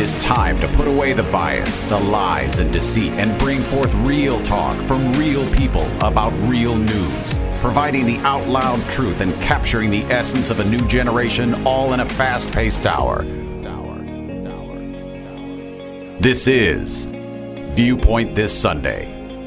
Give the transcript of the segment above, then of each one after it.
is time to put away the bias, the lies, and deceit and bring forth real talk from real people about real news, providing the out loud truth and capturing the essence of a new generation, all in a fast-paced hour. This is Viewpoint This Sunday.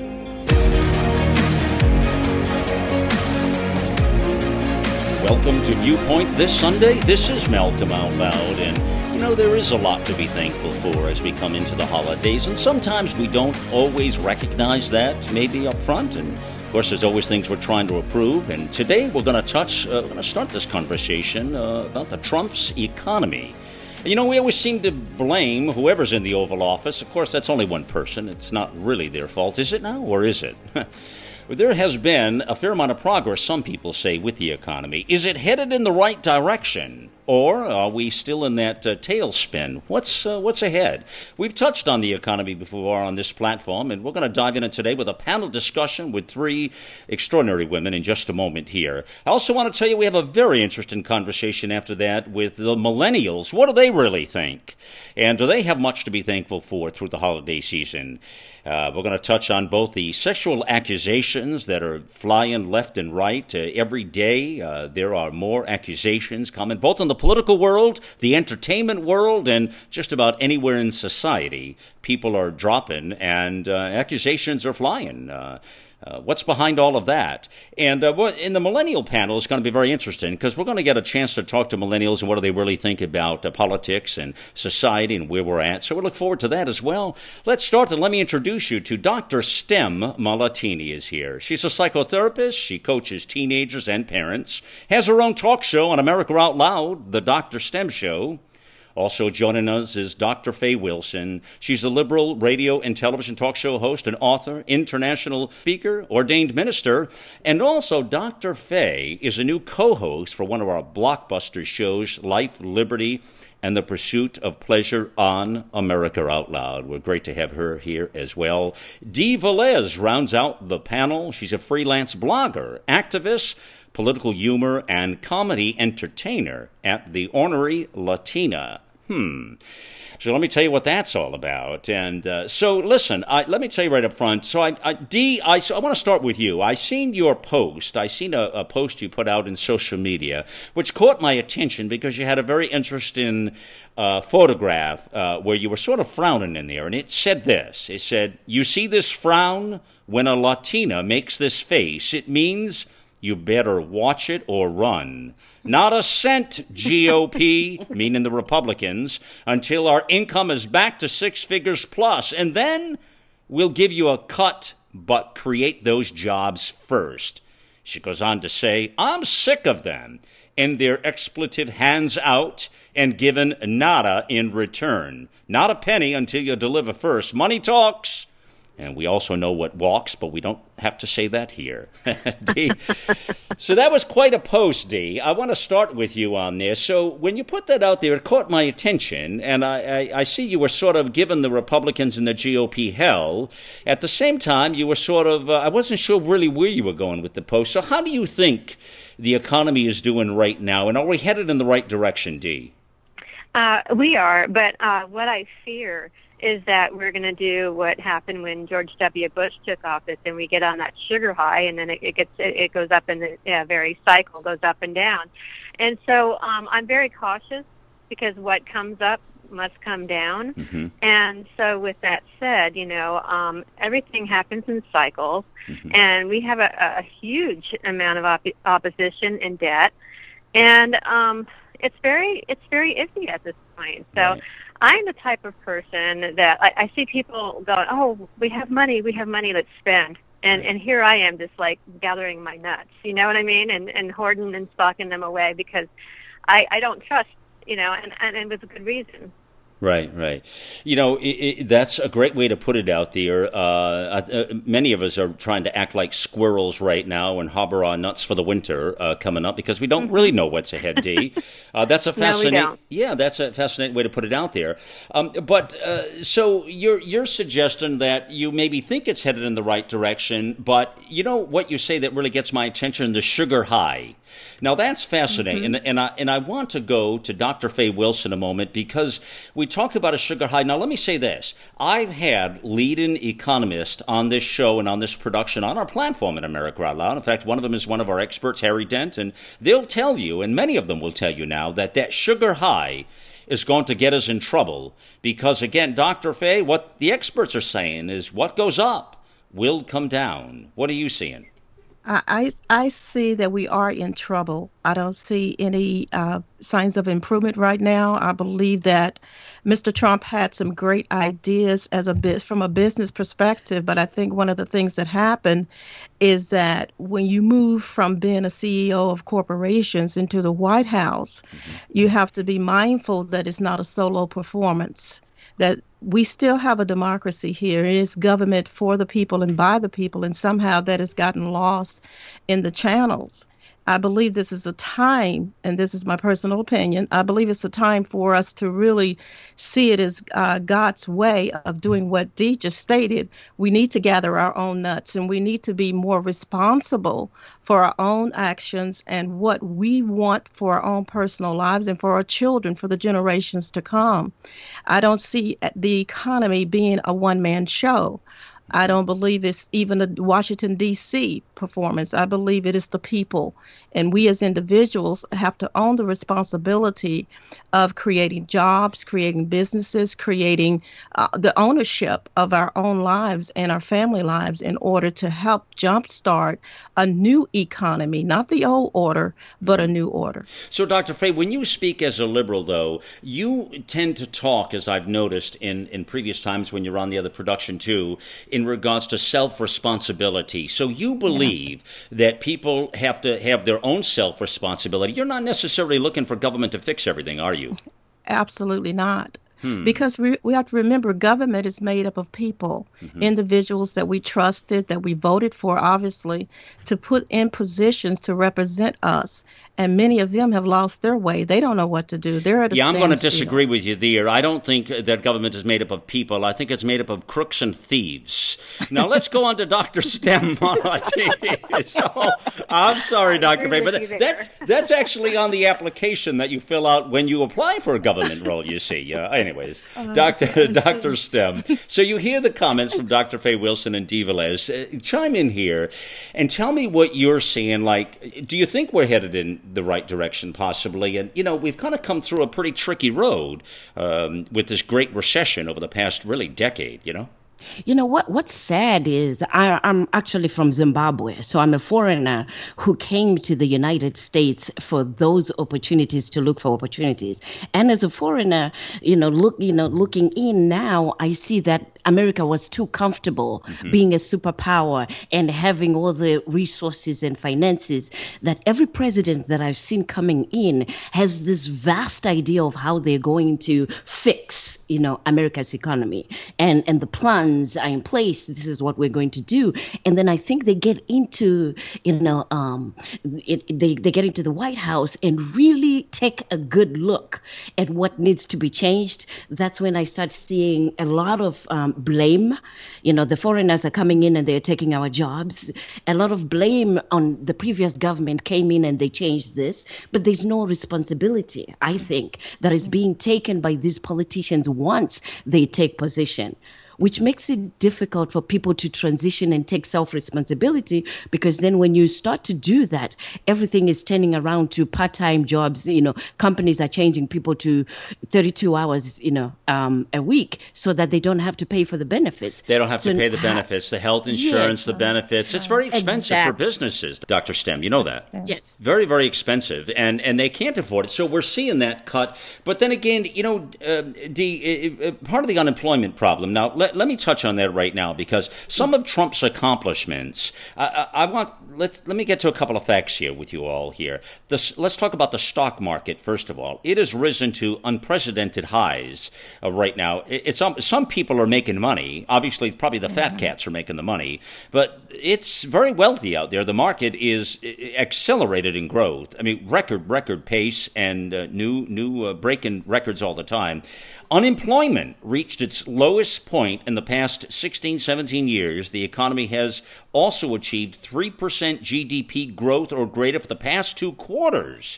Welcome to Viewpoint This Sunday. This is Malcolm Out Loud, and there is a lot to be thankful for as we come into the holidays, and sometimes we don't always recognize that maybe up front, and of course there's always things we're trying to improve, and today we're going to start this conversation about the Trump's economy. We always seem to blame whoever's in the Oval Office. Of course, that's only one person. It's not really their fault. Is it now, or is it? There has been a fair amount of progress, some people say, with the economy. Is it headed in the right direction? Or are we still in that tailspin? What's ahead? We've touched on the economy before on this platform, and we're going to dive in today with a panel discussion with three extraordinary women in just a moment here. I also want to tell you we have a very interesting conversation after that with the millennials. What do they really think? And do they have much to be thankful for through the holiday season? We're going to touch on both the sexual accusations that are flying left and right. Every day there are more accusations coming, both in the political world, the entertainment world, and just about anywhere in society. People are dropping, and accusations are flying. What's behind all of that? And in the millennial panel is going to be very interesting because we're going to get a chance to talk to millennials and what do they really think about politics and society and where we're at. So we look forward to that as well. Let's start, and let me introduce you to Dr. Stem Malatini is here. She's a psychotherapist. She coaches teenagers and parents, has her own talk show on America Out Loud, The Dr. Stem Show. Also joining us is Dr. Faye Wilson. She's a liberal radio and television talk show host, an author, international speaker, ordained minister. And also Dr. Faye is a new co-host for one of our blockbuster shows, Life, Liberty, and the Pursuit of Pleasure on America Out Loud. We're great to have her here as well. Dee Velez rounds out the panel. She's a freelance blogger, activist, political humor, and comedy entertainer at the Ornery Latina. So let me tell you what that's all about. And so listen, let me tell you right up front. So Dee, I want to start with you. I seen your post. I seen a post you put out in social media, which caught my attention because you had a very interesting photograph where you were sort of frowning in there. And it said this. It said, "You see this frown? When a Latina makes this face, it means you better watch it or run. Not a cent, GOP," meaning the Republicans, "until our income is back to six figures plus. And then we'll give you a cut, but create those jobs first." She goes on to say, "I'm sick of them and their expletive hands out and given nada in return. Not a penny until you deliver first. Money talks." And we also know what walks, but we don't have to say that here. Dee. So that was quite a post, Dee. I want to start with you on this. So when you put that out there, it caught my attention, and I see you were sort of giving the Republicans and the GOP hell. At the same time, you were sort of, I wasn't sure really where you were going with the post. So how do you think the economy is doing right now, and are we headed in the right direction, Dee? We are, but what I fear is that we're going to do what happened when George W. Bush took office, and we get on that sugar high, and then it goes up in the very cycle, goes up and down. And so I'm very cautious because what comes up must come down. Mm-hmm. And so with that said, everything happens in cycles, mm-hmm. and we have a huge amount of opposition and debt, and it's very iffy at this point. So. Right. I'm the type of person that I see people going, "Oh, we have money, let's spend." And here I am just like gathering my nuts, you know what I mean? And hoarding and stocking them away because I don't trust, and with a good reason. Right. That's a great way to put it out there. Many of us are trying to act like squirrels right now and harbor our nuts for the winter coming up because we don't really know what's ahead, Dee. That's a fascinating, that's a fascinating way to put it out there. So you're suggesting that you maybe think it's headed in the right direction, but what you say that really gets my attention, the sugar high. Now that's fascinating, mm-hmm. and I want to go to Dr. Faye Wilson a moment because we talk about a sugar high. Now, let me say this. I've had leading economists on this show and on this production on our platform at America Out Loud. In fact, one of them is one of our experts, Harry Dent, and they'll tell you, and many of them will tell you now, that sugar high is going to get us in trouble because, again, Dr. Fay, what the experts are saying is what goes up will come down. What are you seeing? I see that we are in trouble. I don't see any signs of improvement right now. I believe that Mr. Trump had some great ideas from a business perspective, but I think one of the things that happened is that when you move from being a CEO of corporations into the White House, you have to be mindful that it's not a solo performance, that we still have a democracy here. It is government for the people and by the people, and somehow that has gotten lost in the channels. I believe this is a time, and this is my personal opinion, I believe it's a time for us to really see it as God's way of doing what Dee just stated. We need to gather our own nuts, and we need to be more responsible for our own actions and what we want for our own personal lives and for our children, for the generations to come. I don't see the economy being a one-man show. I don't believe it's even a Washington, D.C. performance. I believe it is the people. And we as individuals have to own the responsibility of creating jobs, creating businesses, creating the ownership of our own lives and our family lives in order to help jumpstart a new economy, not the old order, but a new order. So, Dr. Fay, when you speak as a liberal, though, you tend to talk, as I've noticed in previous times when you're on the other production, too, in regards to self-responsibility. So you believe that people have to have their own self-responsibility. You're not necessarily looking for government to fix everything, are you? Absolutely not. Because we have to remember government is made up of people, individuals that we trusted, that we voted for, obviously, to put in positions to represent us. And many of them have lost their way. They don't know what to do. They're at a I'm going to disagree with you there. I don't think that government is made up of people. I think it's made up of crooks and thieves. Now, let's go on to Dr. Stem. So, I'm sorry, Dr. Fay, but that's actually on the application that you fill out when you apply for a government role, you see. Anyways, Dr. Stem. So you hear the comments from Dr. Fay Wilson and Dee Velez. Chime in here and tell me what you're seeing. Like, do you think we're headed in the right direction, possibly? And, we've kind of come through a pretty tricky road with this great recession over the past, really, decade, You know what's sad is I'm actually from Zimbabwe, so I'm a foreigner who came to the United States for those opportunities, to look for opportunities. And as a foreigner, looking in now, I see that America was too comfortable being a superpower and having all the resources and finances, that every president that I've seen coming in has this vast idea of how they're going to fix, America's economy, and the plans are in place. This is what we're going to do. And then I think they get into, they get into the White House and really take a good look at what needs to be changed. That's when I start seeing a lot of blame. The foreigners are coming in and they're taking our jobs. A lot of blame on the previous government came in and they changed this, but there's no responsibility, I think, that is being taken by these politicians once they take position, which makes it difficult for people to transition and take self-responsibility, because then when you start to do that, everything is turning around to part-time jobs. Companies are changing people to 32 hours, a week, so that they don't have to pay for the benefits. They don't have to pay the benefits, the health insurance, the benefits. It's very expensive for businesses, Dr. Stem. You know that. Yes. Very, very expensive, and they can't afford it. So we're seeing that cut. But then again, Dee, part of the unemployment problem. Now, let me touch on that right now, because some of Trump's accomplishments, let me get to a couple of facts here with you all here. Let's talk about the stock market, first of all. It has risen to unprecedented highs right now. Some people are making money. Obviously, probably the fat cats are making the money, but it's very wealthy out there. The market is accelerated in growth. I mean, record pace, and new breaking records all the time. Unemployment reached its lowest point in the past 16, 17 years. The economy has also achieved 3% GDP growth or greater for the past 2 quarters.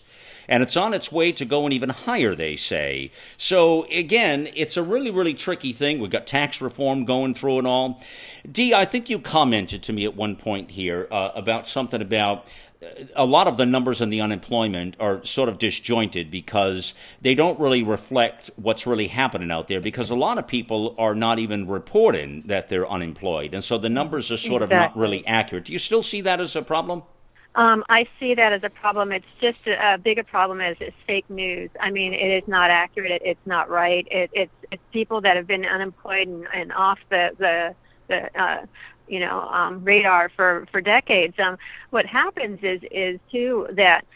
and it's on its way to going even higher, they say. So, again, it's a really, really tricky thing. We've got tax reform going through and all. Dee, I think you commented to me at one point here about something about a lot of the numbers on the unemployment are sort of disjointed because they don't really reflect what's really happening out there, because a lot of people are not even reporting that they're unemployed. And so the numbers are sort of not really accurate. Do you still see that as a problem? I see that as a problem. It's just a bigger problem as it's fake news. I mean, it is not accurate. It's not right. It's people that have been unemployed and off the radar for decades. What happens is too that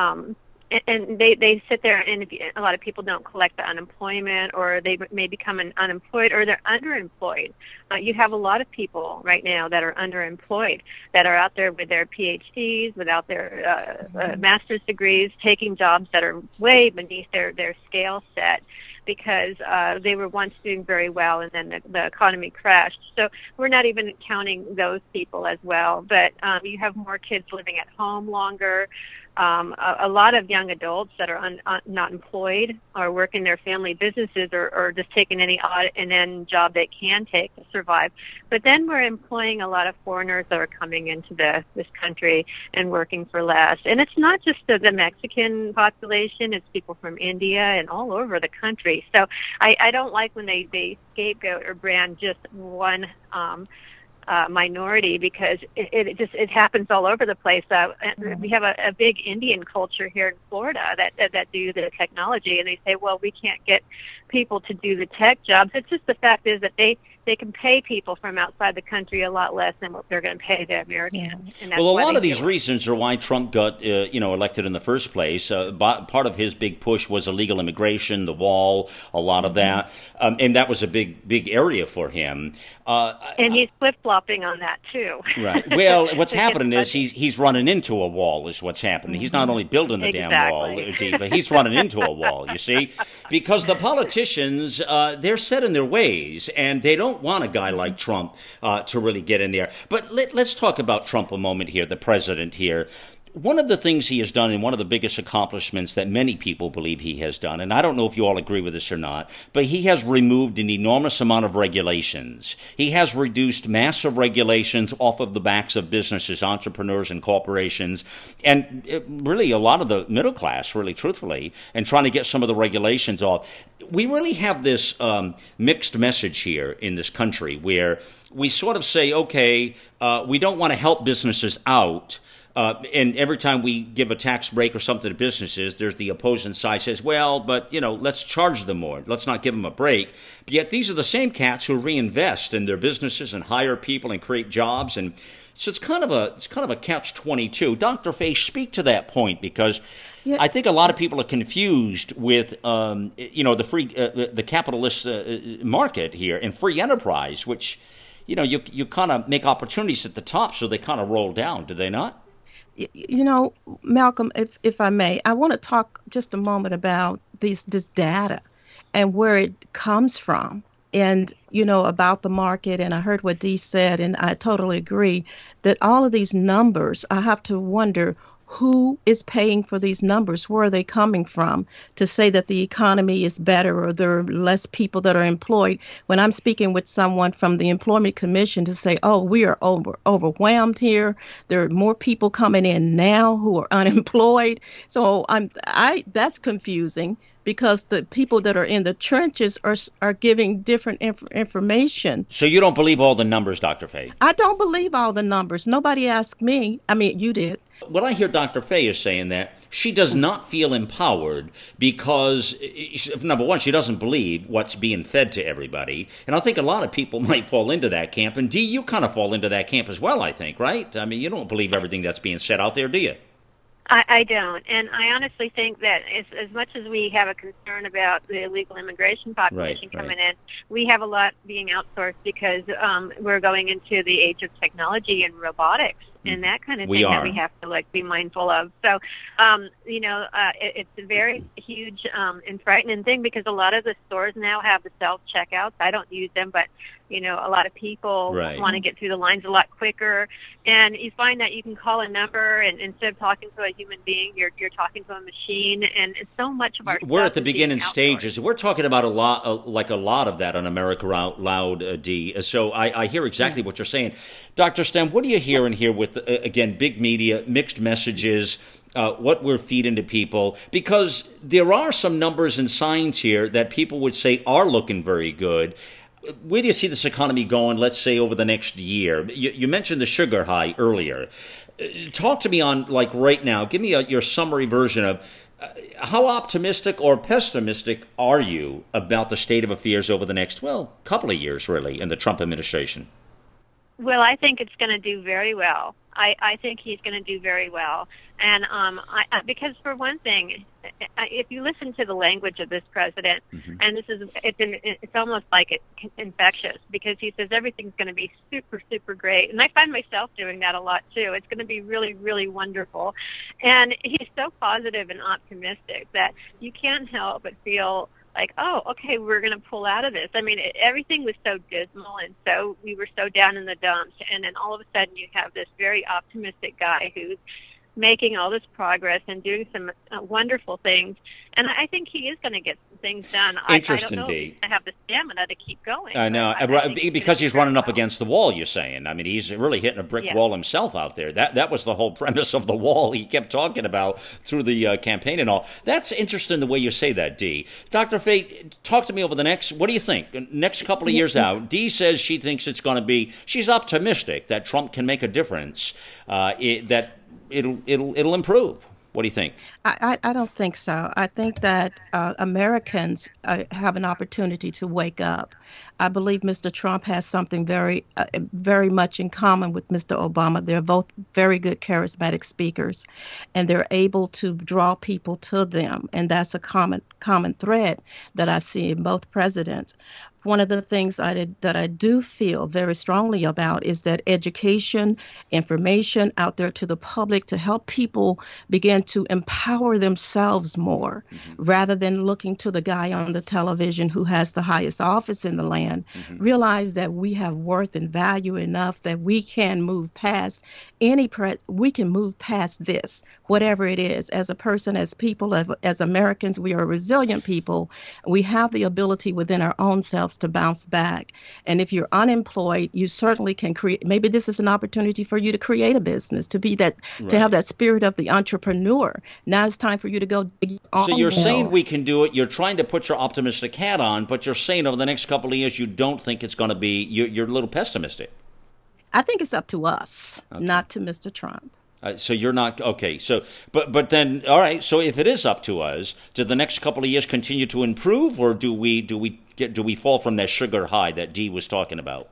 and they sit there, and a lot of people don't collect the unemployment, or they may become unemployed, or they're underemployed. You have a lot of people right now that are underemployed, that are out there with their PhDs, without their master's degrees, taking jobs that are way beneath their scale set, because they were once doing very well, and then the economy crashed. So we're not even counting those people as well. But you have more kids living at home longer. A lot of young adults that are not employed or working their family businesses, or just taking any odd and end job they can take to survive. But then we're employing a lot of foreigners that are coming into this country and working for less. And it's not just the Mexican population, it's people from India and all over the country. So I don't like when they scapegoat or brand just one minority, because it happens all over the place. We have a big Indian culture here in Florida that do the technology, and they say, well, we can't get people to do the tech jobs. It's just the fact is that they can pay people from outside the country a lot less than what they're going to pay the Americans. And that's well, a why lot of do these it. reasons are why Trump got elected in the first place. Part of his big push was illegal immigration, the wall, a lot of that, and that was a big area for him. And he's flip-flopping on that too. Right. Well, what's happening is he's running into a wall. Is what's happening. He's not only building the damn wall, Dee, but he's running into a wall. You see, because the politicians they're set in their ways, and they don't want a guy like Trump to really get in there. But let's talk about Trump a moment here, the president here. One of the things he has done, and one of the biggest accomplishments that many people believe he has done, and I don't know if you all agree with this or not, but he has removed an enormous amount of regulations. He has reduced massive regulations off of the backs of businesses, entrepreneurs, and corporations, and really a lot of the middle class, really truthfully, and trying to get some of the regulations off. We really have this mixed message here in this country where we sort of say, okay, we don't want to help businesses out, and every time we give a tax break or something to businesses, there's the opposing side says, well, but, let's charge them more. Let's not give them a break. But yet these are the same cats who reinvest in their businesses and hire people and create jobs. And so it's kind of a catch-22. Dr. Fay, speak to that point, because I think a lot of people are confused with, the capitalist market here and free enterprise, which, you kind of make opportunities at the top, so they kind of roll down, do they not? Malcolm, if I may, I want to talk just a moment about this data and where it comes from, and, about the market. And I heard what Dee said, and I totally agree that all of these numbers, I have to wonder who is paying for these numbers? Where are they coming from to say that the economy is better or there are less people that are employed? When I'm speaking with someone from the Employment Commission to say, oh, we are overwhelmed here. There are more people coming in now who are unemployed. So that's confusing, because the people that are in the trenches are giving different information. So you don't believe all the numbers, Dr. Fay? I don't believe all the numbers. Nobody asked me. I mean, you did. What I hear Dr. Fay is saying that she does not feel empowered because, number one, she doesn't believe what's being fed to everybody. And I think a lot of people might fall into that camp. And Dee, you kind of fall into that camp as well, I think, right? I mean, you don't believe everything that's being said out there, do you? I don't. And I honestly think that as much as we have a concern about the illegal immigration population coming in, we have a lot being outsourced because we're going into the age of technology and robotics. and that kind of We thing are. that we have to like be mindful of. So, it's a very huge and frightening thing because a lot of the stores now have the self checkouts. I don't use them, but a lot of people Right. want to get through the lines a lot quicker, and you find that you can call a number, and instead of talking to a human being, you're talking to a machine, and so much of our We're stuff at the is being beginning outsourced. stages. We're talking about a lot of that on America Out Loud, Dee. So I hear exactly what you're saying. Dr. Stem, what do you hear in here with, again, big media, mixed messages, what we're feeding to people? Because there are some numbers and signs here that people would say are looking very good. Where do you see this economy going, let's say, over the next year? You mentioned the sugar high earlier. Talk to me on, like, right now. Give me your summary version of how optimistic or pessimistic are you about the state of affairs over the next, couple of years, really, in the Trump administration? Well, I think it's going to do very well. I think he's going to do very well. And because for one thing, if you listen to the language of this president, and it's almost like it's infectious because he says everything's going to be super, super great. And I find myself doing that a lot too. It's going to be really, really wonderful. And he's so positive and optimistic that you can't help but feel like, oh, okay, we're going to pull out of this. I mean, everything was so dismal, and so we were so down in the dumps, and then all of a sudden you have this very optimistic guy who's making all this progress and doing some wonderful things, and I think he is going to get some things done. Interesting, I don't know Dee. if he's going to have the stamina to keep going. I know, because he's running up against the wall, you're saying. I mean, he's really hitting a brick wall himself out there. That was the whole premise of the wall he kept talking about through the campaign and all. That's interesting the way you say that, Dee. Dr. Fate, talk to me over the next, what do you think? Next couple of years out, Dee says she thinks it's going to be, she's optimistic that Trump can make a difference, that it'll improve. What do you think? I don't think so. I think that Americans have an opportunity to wake up. I believe Mr. Trump has something very much in common with Mr. Obama. They're both very good charismatic speakers, and they're able to draw people to them. And that's a common thread that I've seen in both presidents. One of the things that I do feel very strongly about is that education, information out there to the public to help people begin to empower themselves more rather than looking to the guy on the television who has the highest office in the land. Realize that we have worth and value enough that we can move past we can move past this, whatever it is. As a person, as people, as Americans, we are resilient people. We have the ability within our own selves to bounce back. And if you're unemployed, you certainly can create. Maybe this is an opportunity for you to create a business, to be that, to have that spirit of the entrepreneur. Now it's time for you to go. So you're saying we can do it. You're trying to put your optimistic hat on, but you're saying over the next couple of years you don't think it's going to be. You're a little pessimistic. I think it's up to us, not to Mr. Trump. So you're not okay. So, but then, all right. So if it is up to us, do the next couple of years continue to improve, or do we fall from that sugar high that Dee was talking about?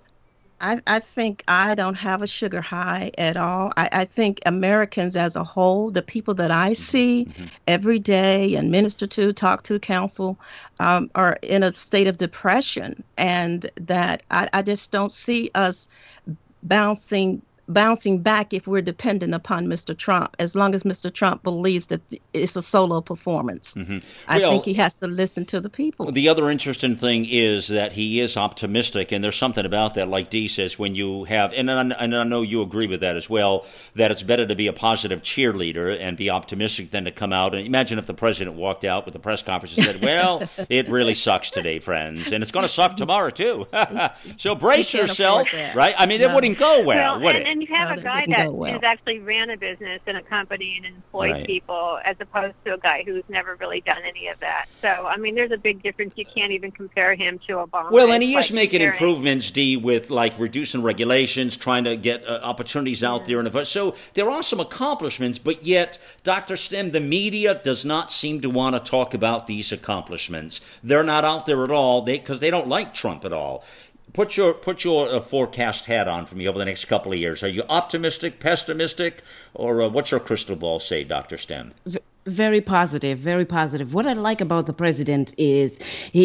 I think I don't have a sugar high at all. I think Americans as a whole, the people that I see every day and minister to, talk to, counsel, are in a state of depression, and that I just don't see us bouncing back if we're dependent upon Mr. Trump, as long as Mr. Trump believes that it's a solo performance. I think he has to listen to the people. The other interesting thing is that he is optimistic, and there's something about that, like Dee says, when you have, and I know you agree with that as well, that it's better to be a positive cheerleader and be optimistic than to come out. And imagine if the president walked out with the press conference and said, well, it really sucks today, friends, and it's going to suck tomorrow, too. So brace yourself, right? I mean, it wouldn't go well, would it? And you have a guy that has actually ran a business and a company and employed people, as opposed to a guy who's never really done any of that. So, I mean, there's a big difference. You can't even compare him to Obama. Well, and he is making improvements, Dee, with like reducing regulations, trying to get opportunities out there. So there are some accomplishments, but yet, Dr. Stem, the media does not seem to want to talk about these accomplishments. They're not out there at all because they don't like Trump at all. Put your forecast hat on for me over the next couple of years. Are you optimistic, pessimistic, or what's your crystal ball say, Dr. Stem? Very positive, very positive. What I like about the president is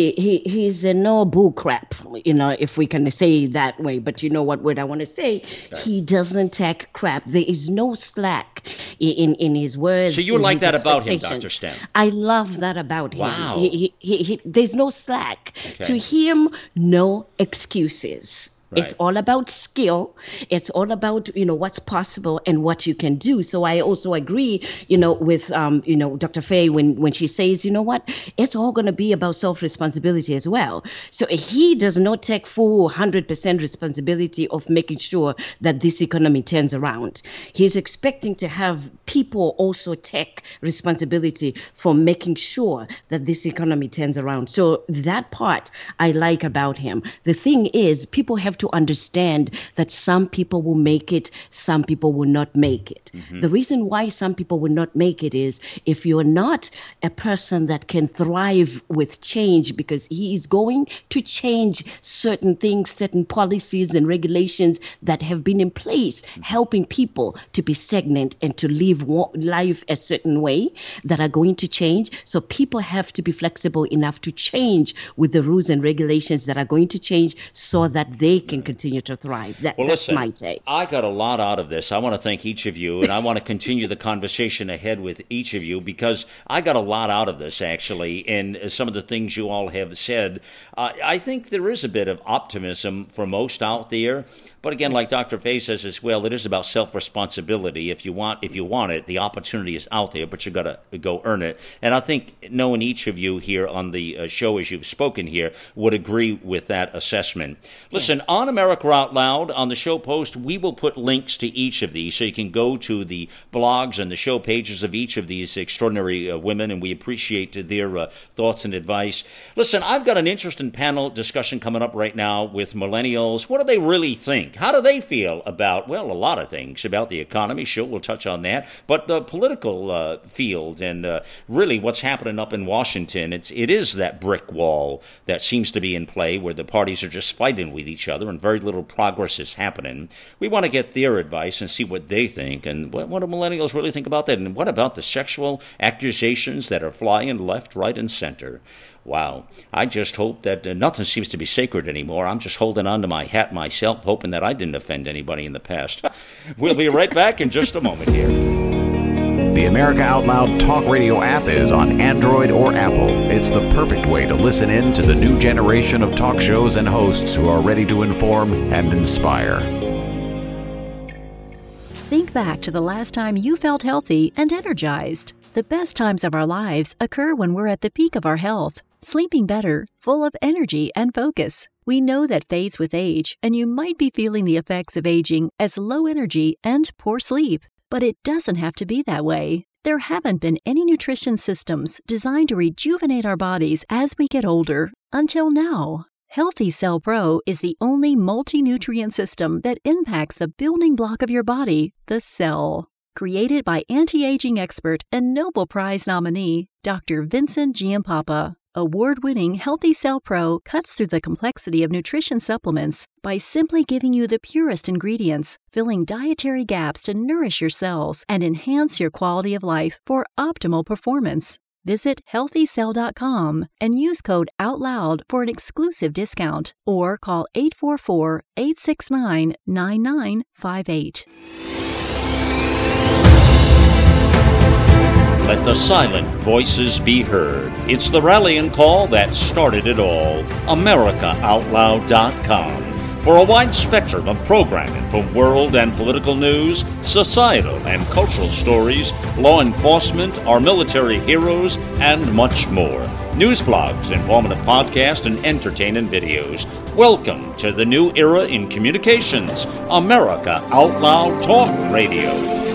he's a no bull crap, if we can say it that way. But you know what word I want to say? Right. He doesn't take crap. There is no slack in his words. So you like that about him, Dr. Stem? I love that about him. Wow. There's no slack. Okay. To him, no excuses. Right. It's all about skill. It's all about, what's possible and what you can do. So I also agree, with, Dr. Faye when she says, it's all going to be about self-responsibility as well. So he does not take full 100% responsibility of making sure that this economy turns around. He's expecting to have people also take responsibility for making sure that this economy turns around. So that part I like about him. The thing is, people have to understand that some people will make it, some people will not make it. Mm-hmm. The reason why some people will not make it is if you're not a person that can thrive with change, because he is going to change certain things, certain policies and regulations that have been in place, helping people to be stagnant and to live life a certain way that are going to change. So people have to be flexible enough to change with the rules and regulations that are going to change so that they can continue to thrive. That's listen, my take. I got a lot out of this. I want to thank each of you, and I want to continue the conversation ahead with each of you because I got a lot out of this, actually, in some of the things you all have said. I think there is a bit of optimism for most out there, but again, like Dr. Faye says as well, it is about self-responsibility. If you want it, the opportunity is out there, but you got to go earn it. And I think knowing each of you here on the show as you've spoken here would agree with that assessment. Listen, on America Out Loud, on the show post, we will put links to each of these so you can go to the blogs and the show pages of each of these extraordinary women, and we appreciate their thoughts and advice. Listen, I've got an interesting panel discussion coming up right now with millennials. What do they really think? How do they feel about, well, a lot of things about the economy? Sure, we'll touch on that. But the political field and really what's happening up in Washington, it is that brick wall that seems to be in play where the parties are just fighting with each other and very little progress is happening. We want to get their advice and see what they think and what do millennials really think about that, and what about the sexual accusations that are flying left, right, and center. Wow. I just hope that nothing seems to be sacred anymore. I'm just holding on to my hat myself, hoping that I didn't offend anybody in the past. We'll be right back in just a moment here. The America Out Loud Talk Radio app is on Android or Apple. It's the perfect way to listen in to the new generation of talk shows and hosts who are ready to inform and inspire. Think back to the last time you felt healthy and energized. The best times of our lives occur when we're at the peak of our health, sleeping better, full of energy and focus. We know that fades with age, and you might be feeling the effects of aging as low energy and poor sleep. But it doesn't have to be that way. There haven't been any nutrition systems designed to rejuvenate our bodies as we get older until now. Healthy Cell Pro is the only multi-nutrient system that impacts the building block of your body, the cell. Created by anti-aging expert and Nobel Prize nominee, Dr. Vincent Giampapa. Award-winning Healthy Cell Pro cuts through the complexity of nutrition supplements by simply giving you the purest ingredients, filling dietary gaps to nourish your cells and enhance your quality of life for optimal performance. Visit healthycell.com and use code OUTLOUD for an exclusive discount, or call 844-869-9958. Let the silent voices be heard. It's the rallying call that started it all. AmericaOutloud.com. For a wide spectrum of programming from world and political news, societal and cultural stories, law enforcement, our military heroes, and much more. News blogs, informative podcasts, and entertaining videos. Welcome to the new era in communications. America Out Loud Talk Radio.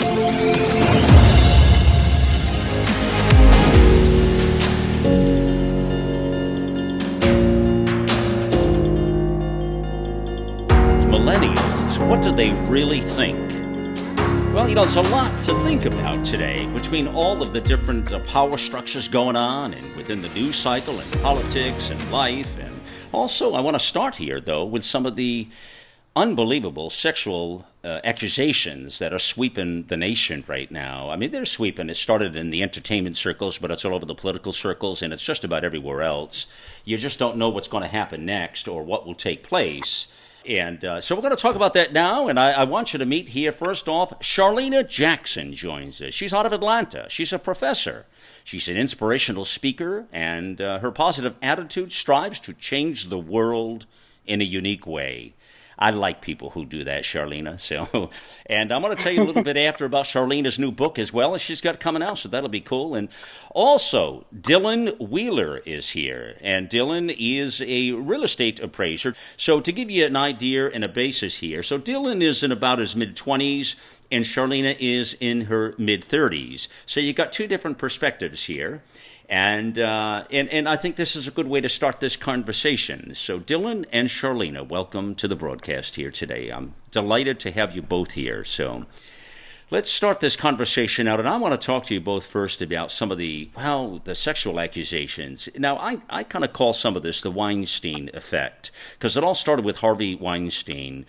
Millennials, what do they really think? Well, there's a lot to think about today between all of the different power structures going on and within the news cycle and politics and life. And also, I want to start here, though, with some of the unbelievable sexual accusations that are sweeping the nation right now. I mean, they're sweeping. It started in the entertainment circles, but it's all over the political circles, and it's just about everywhere else. You just don't know what's going to happen next or what will take place. And so we're going to talk about that now, and I want you to meet here, first off, Charlena Jackson joins us. She's out of Atlanta. She's a professor. She's an inspirational speaker, and her positive attitude strives to change the world in a unique way. I like people who do that, Charlena. So, and I'm going to tell you a little bit after about Charlena's new book as well as she's got coming out, so that'll be cool. And also, Dylan Wheeler is here, and Dylan is a real estate appraiser. So to give you an idea and a basis here, so Dylan is in about his mid-20s, and Charlena is in her mid-30s. So you got two different perspectives here. And I think this is a good way to start this conversation. So Dylan and Charlena, welcome to the broadcast here today. I'm delighted to have you both here. So let's start this conversation out, and I want to talk to you both first about some of the sexual accusations. Now, I kind of call some of this the Weinstein effect, because it all started with Harvey Weinstein.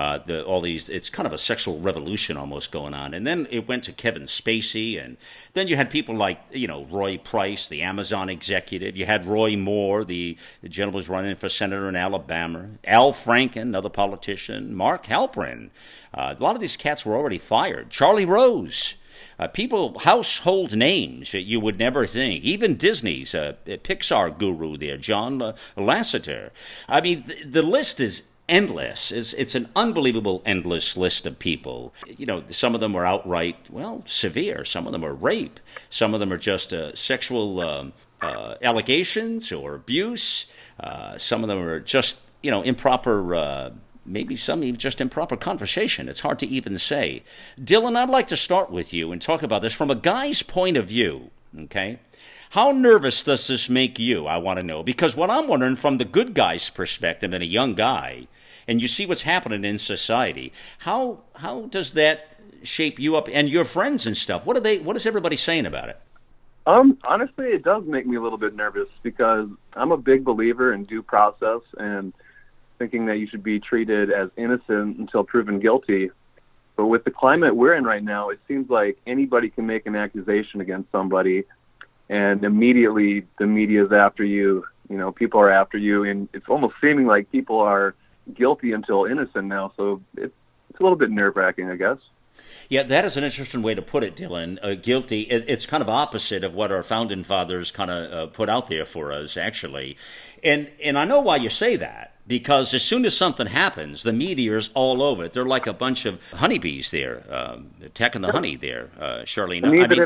It's kind of a sexual revolution almost going on, and then it went to Kevin Spacey, and then you had people like, Roy Price, the Amazon executive. You had Roy Moore, the gentleman who's running for senator in Alabama. Al Franken, another politician. Mark Halperin. A lot of these cats were already fired. Charlie Rose. People, household names that you would never think. Even Disney's Pixar guru there, John Lasseter. I mean, the list is endless. It's an unbelievable endless list of people. Some of them are outright, severe. Some of them are rape. Some of them are just sexual allegations or abuse. Some of them are just, improper maybe some even just improper conversation. It's hard to even say. Dylan, I'd like to start with you and talk about this from a guy's point of view, okay? How nervous does this make you, I want to know? Because what I'm wondering from the good guy's perspective and a young guy, and you see what's happening in society, how does that shape you up and your friends and stuff? What is everybody saying about it? Honestly, it does make me a little bit nervous because I'm a big believer in due process and thinking that you should be treated as innocent until proven guilty. But with the climate we're in right now, it seems like anybody can make an accusation against somebody, and immediately the media is after you. People are after you, and it's almost seeming like people are guilty until innocent now. So it's a little bit nerve-wracking, I guess. Yeah, that is an interesting way to put it, Dylan. Guilty. It's kind of opposite of what our founding fathers kind of put out there for us, actually. And I know why you say that. Because as soon as something happens, the media is all over it. They're like a bunch of honeybees there, attacking the honey there, Charlena.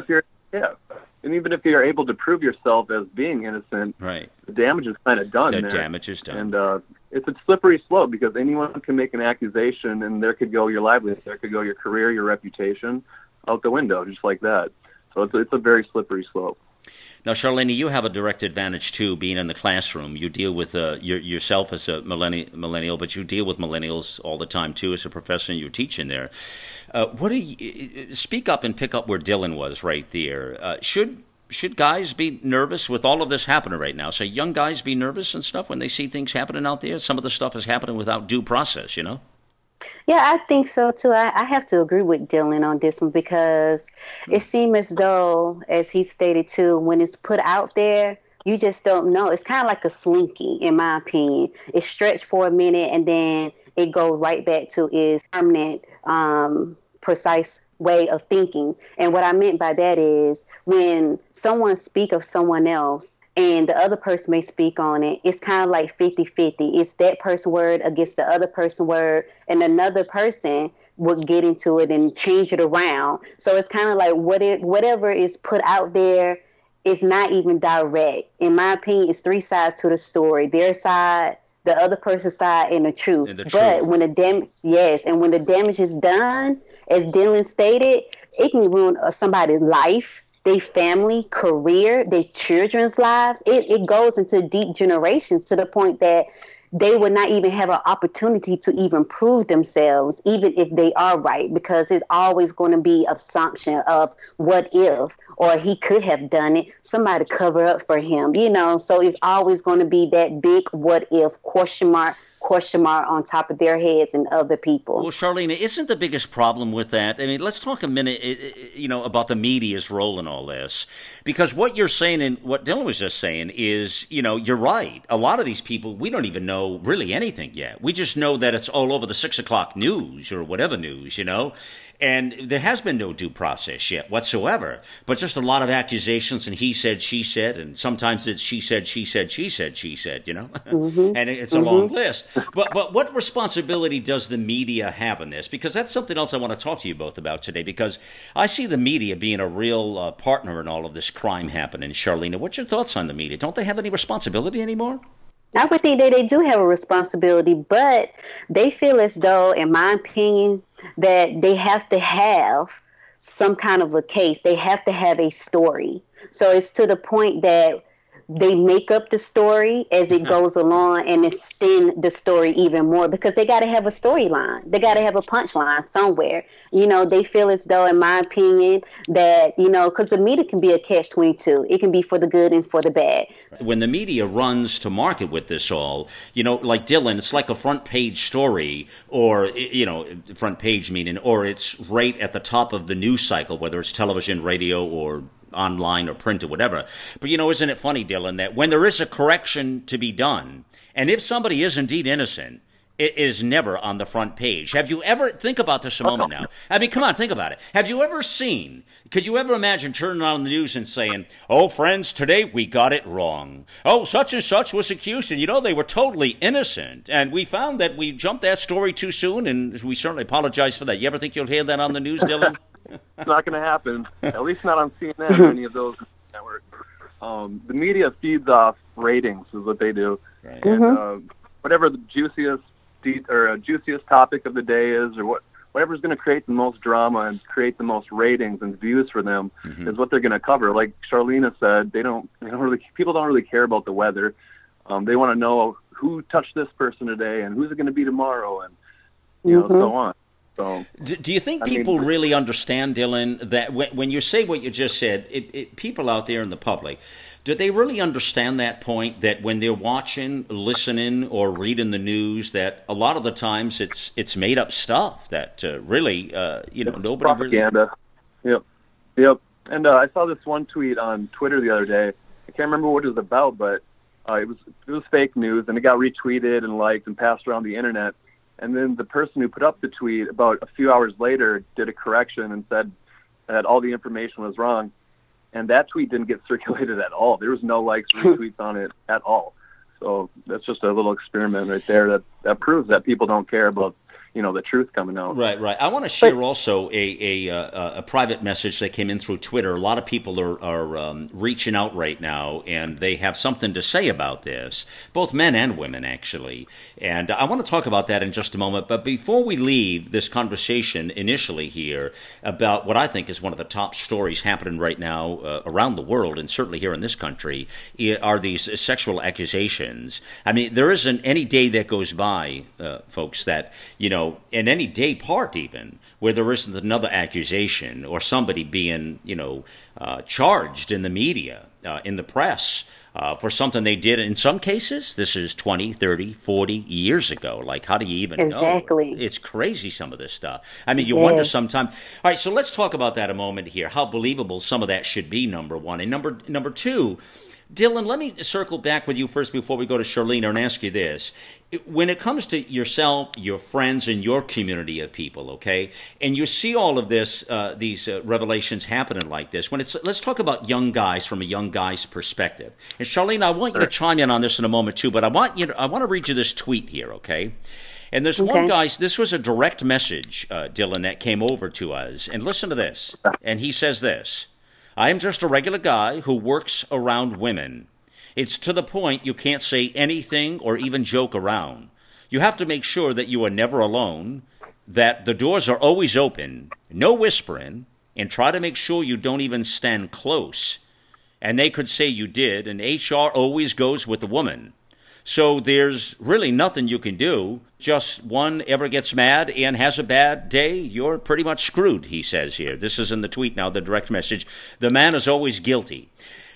And even if you're able to prove yourself as being innocent, right, the damage is kind of done. The damage is done. And it's a slippery slope because anyone can make an accusation, and there could go your livelihood, there could go your career, your reputation out the window, just like that. So it's a very slippery slope. Now, Charlena, you have a direct advantage, too, being in the classroom. You deal with yourself as a millennial, but you deal with millennials all the time, too, as a professor, and you're teaching there. Speak up and pick up where Dylan was right there. Should guys be nervous with all of this happening right now? So young guys be nervous and stuff when they see things happening out there? Some of the stuff is happening without due process, Yeah, I think so, too. I have to agree with Dylan on this one because it seems as though, as he stated, too, when it's put out there, you just don't know. It's kind of like a slinky, in my opinion. It's stretched for a minute, and then it goes right back to its permanent, precise way of thinking. And what I meant by that is when someone speaks of someone else, and the other person may speak on it, it's kind of like 50-50. It's that person's word against the other person's word, and another person would get into it and change it around. So it's kind of like whatever is put out there is not even direct. In my opinion, it's three sides to the story. Their side, the other person's side, and the truth. But when the damage is done, as Dylan stated, it can ruin somebody's life, their family, career, their children's lives. It goes into deep generations to the point that they would not even have an opportunity to even prove themselves, even if they are right, because it's always going to be assumption of what if, or he could have done it, somebody cover up for him, So it's always going to be that big what if, question mark, question mark on top of their heads and other people. Well, Charlene, isn't the biggest problem with that? I mean, let's talk a minute, about the media's role in all this. Because what you're saying and what Dylan was just saying is, you're right. A lot of these people, we don't even know really anything yet. We just know that it's all over the 6 o'clock news or whatever news, And there has been no due process yet whatsoever, but just a lot of accusations and he said, she said, and sometimes it's she said, she said, she said, she said, Mm-hmm. and it's a long list. But what responsibility does the media have in this? Because that's something else I want to talk to you both about today, because I see the media being a real partner in all of this crime happening. Charlene, what's your thoughts on the media? Don't they have any responsibility anymore? I would think that they do have a responsibility, but they feel as though, in my opinion, that they have to have some kind of a case. They have to have a story. So it's to the point that they make up the story as it goes along and extend the story even more, because they got to have a storyline. They got to have a punchline somewhere. They feel as though, in my opinion, that, because the media can be a catch-22. It can be for the good and for the bad. When the media runs to market with this all, like Dylan, it's like a front page story, or, front page meaning, or it's right at the top of the news cycle, whether it's television, radio, or online or print or whatever. But isn't it funny, Dylan, that when there is a correction to be done, and if somebody is indeed innocent, it is never on the front page. Have you ever, think about this a moment now. I mean, come on, think about it. Have you ever could you ever imagine turning on the news and saying, "Oh, friends, today we got it wrong. Oh, such and such was accused, and they were totally innocent. And we found that we jumped that story too soon, and we certainly apologize for that." You ever think you'll hear that on the news, Dylan? It's not going to happen, at least not on CNN or any of those networks. The media feeds off ratings is what they do. Right. And whatever the juiciest topic of the day is, or whatever's going to create the most drama and create the most ratings and views for them is what they're going to cover. Like Charlene said, people don't really care about the weather. They want to know who touched this person today and who's it going to be tomorrow, and so on. So, do you think people really understand, Dylan, that when you say what you just said, people out there in the public, do they really understand that point, that when they're watching, listening, or reading the news, that a lot of the times it's made up stuff that really, nobody propaganda. really... Yep. And I saw this one tweet on Twitter the other day. I can't remember what it was about, but it was fake news, and it got retweeted and liked and passed around the internet. And then the person who put up the tweet about a few hours later did a correction and said that all the information was wrong. And that tweet didn't get circulated at all. There was no likes or retweets on it at all. So that's just a little experiment right there that proves that people don't care about the truth coming out. Right. I want to share also a private message that came in through Twitter. A lot of people are reaching out right now, and they have something to say about this, both men and women, actually. And I want to talk about that in just a moment. But before we leave this conversation initially here about what I think is one of the top stories happening right now around the world, and certainly here in this country, are these sexual accusations. I mean, there isn't any day that goes by, folks, that, in any day part even, where there isn't another accusation or somebody being, charged in the media, in the press, for something they did. In some cases, this is 20, 30, 40 years ago. Like, how do you even know? It's crazy, some of this stuff. I mean, you wonder sometimes. All right, so let's talk about that a moment here, how believable some of that should be, number one. And number two, Dylan, let me circle back with you first before we go to Charlene and ask you this. When it comes to yourself, your friends, and your community of people, okay, and you see all of this, these revelations happening like this, let's talk about young guys from a young guy's perspective. And Charlene, I want you to chime in on this in a moment too, but I want to read you this tweet here, okay? And there's one guy, this was a direct message, Dylan, that came over to us. And listen to this. And he says this: "I am just a regular guy who works around women. It's to the point you can't say anything or even joke around. You have to make sure that you are never alone, that the doors are always open, no whispering, and try to make sure you don't even stand close. And they could say you did, and HR always goes with the woman. So there's really nothing you can do. Just one ever gets mad and has a bad day, you're pretty much screwed," he says here. This is in the tweet now, the direct message. "The man is always guilty."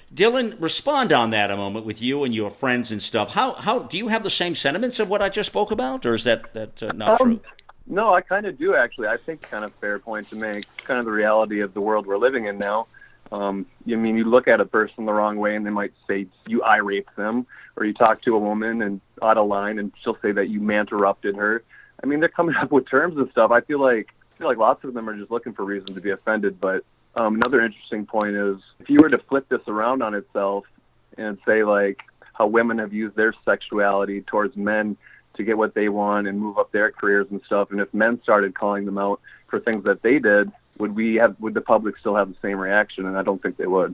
Dylan, respond on that a moment with you and your friends and stuff. How do you have the same sentiments of what I just spoke about, or is that not true? No, I kind of do, actually. I think kind of fair point to make. It's kind of the reality of the world we're living in now. You look at a person the wrong way and they might say you eye raped them, or you talk to a woman and out of line and she'll say that you man-interrupted her. I mean, they're coming up with terms and stuff. I feel like lots of them are just looking for reason to be offended. But another interesting point is if you were to flip this around on itself and say like how women have used their sexuality towards men to get what they want and move up their careers and stuff, and if men started calling them out for things that they did, would the public still have the same reaction? And I don't think they would.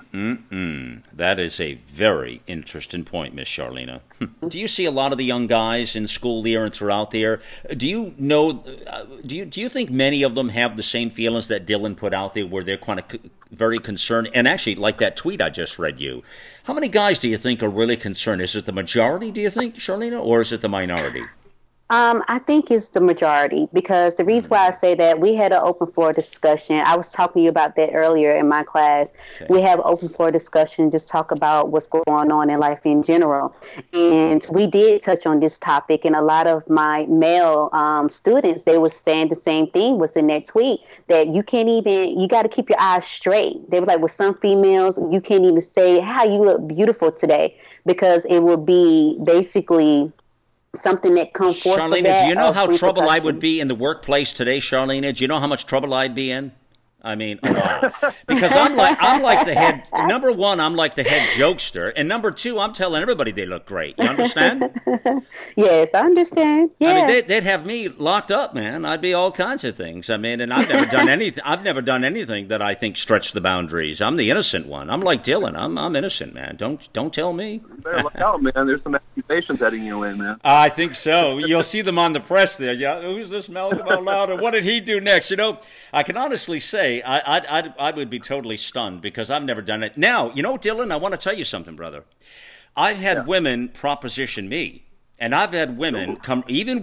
That is a very interesting point, Miss Charlena. Do you see a lot of the young guys in school there and throughout there? Do you know? Do you think many of them have the same feelings that Dylan put out there, where they're kind of very concerned? And actually, like that tweet I just read you, how many guys do you think are really concerned? Is it the majority, do you think, Charlena, or is it the minority? I think it's the majority, because the reason why I say that, we had an open floor discussion. I was talking to you about that earlier in my class. Okay. We have open floor discussion, just talk about what's going on in life in general. And we did touch on this topic, and a lot of my male students, they were saying the same thing was in that tweet, that you got to keep your eyes straight. They were like, with some females, you can't even say, how you look beautiful today, because it will be basically something that comes forth. Charlena, do you know how trouble I would be in the workplace today, Charlena? Do you know how much trouble I'd be in? I mean, a lot. Because I'm like the head, number one, I'm like the head jokester. And number two, I'm telling everybody they look great. You understand? Yes, I understand. Yeah. I mean, they'd have me locked up, man. I'd be all kinds of things. I mean, and I've never done anything that I think stretched the boundaries. I'm the innocent one. I'm like Dylan. I'm innocent, man. Don't tell me. You better look out, man. There's some accusations heading you in, man. I think so. You'll see them on the press there. Yeah, who's this Malcolm out loud? And what did he do next? You know, I can honestly say I would be totally stunned, because I've never done it. Now, you know, Dylan, I want to tell you something, brother. I've had women proposition me, and I've had women come, even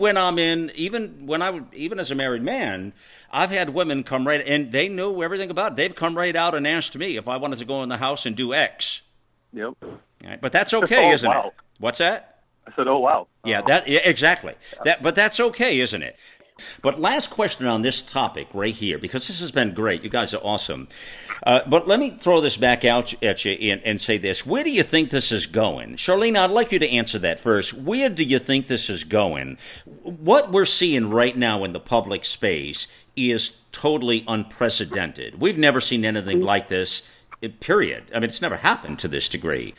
as a married man, I've had women come right, and they know everything about it. They've come right out and asked me if I wanted to go in the house and do X. Yep. Right, but that's okay, isn't it? What's that? I said, oh, wow. Yeah, exactly. Yeah. But that's okay, isn't it? But last question on this topic right here, because this has been great. You guys are awesome. But let me throw this back out at you and say this. Where do you think this is going? Charlene, I'd like you to answer that first. Where do you think this is going? What we're seeing right now in the public space is totally unprecedented. We've never seen anything like this, period. I mean, it's never happened to this degree.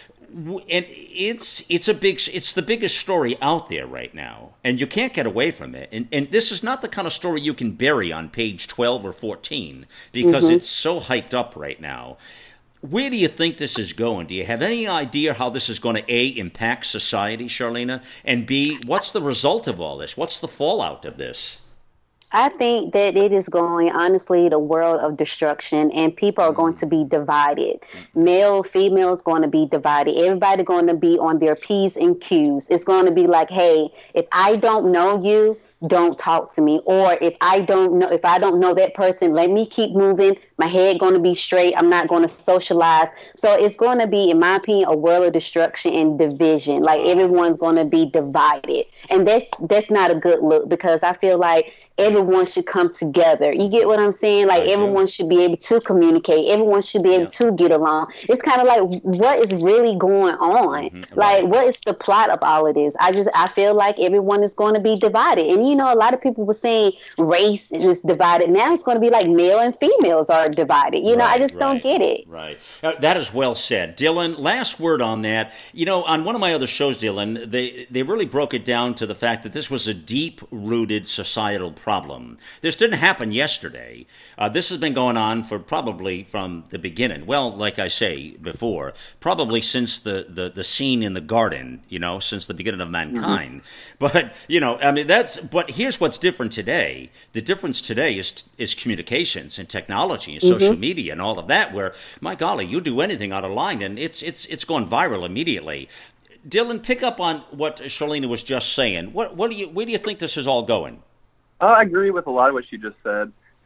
And it's the biggest story out there right now, and you can't get away from it. And this is not the kind of story you can bury on page 12 or 14, because it's so hyped up right now. Where do you think this is going? Do you have any idea how this is going to, A, impact society, Charlena, and B, what's the result of all this? What's the fallout of this? I think that it is going, honestly, the world of destruction, and people are going to be divided. Male, female is going to be divided. Everybody going to be on their P's and Q's. It's going to be like, hey, if I don't know you, don't talk to me. Or if I don't know that person, let me keep moving. My head going to be straight. I'm not going to socialize. So it's going to be, in my opinion, a world of destruction and division. Like, everyone's going to be divided. And that's not a good look, because I feel like everyone should come together. You get what I'm saying? Like, everyone should be able to communicate. Everyone should be able to get along. It's kind of like, what is really going on? Like, what is the plot of all of this? I feel like everyone is going to be divided. And, you know, a lot of people were saying race is divided. Now it's going to be like male and females are divided. You know, I just don't get it. Right. That is well said. Dylan, last word on that. You know, on one of my other shows, Dylan, they really broke it down to the fact that this was a deep-rooted societal problem. This didn't happen yesterday. This has been going on for probably from the beginning. Well, like I say before, probably since the scene in the garden, you know, since the beginning of mankind. But, you know, I mean, but here's what's different today. The difference today is communications and technology and social media and all of that, where, my golly, you do anything out of line and it's going viral immediately. Dylan, pick up on what Charlena was just saying. Where do you think this is all going? I agree with a lot of what she just said.